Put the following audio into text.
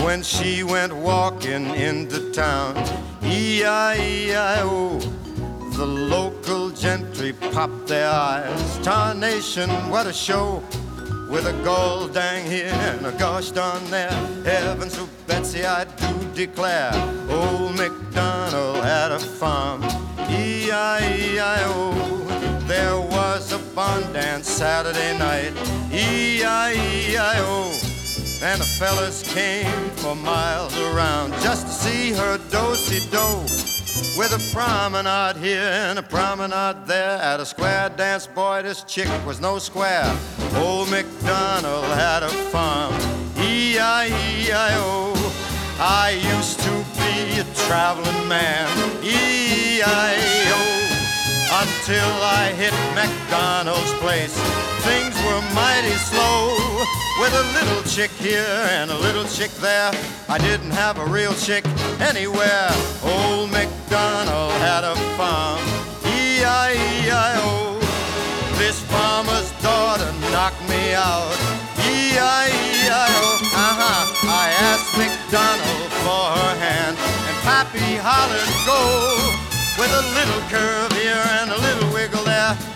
when she went walking into town. E-I-E-I-O, the local gentry popped their eyes. Tarnation, what a show, with a gold dang here and a gosh darn there. Heavens to Betsy, I do declare, old MacDonald had a farm. E-I-E-I-O, there was a barn dance Saturday night. E-I-E-I-O, and the fellas came for miles around just to see her do-si-do, with a promenade here and a promenade there. At a square dance, boy, this chick was no square. Old MacDonald had a farm. E-I-E-I-O, I used to be a traveling man. E-I-E-O, until I hit MacDonald's place. Things were mighty slow, with a little chick here and a little chick there. I didn't have a real chick anywhere. Old MacDonald had a farm. E-I-E-I-O, this farmer's daughter knocked me out. E-I-E-I-O, I asked MacDonald for her hand, and Pappy hollered, go, with a little curve here and a little wiggle there.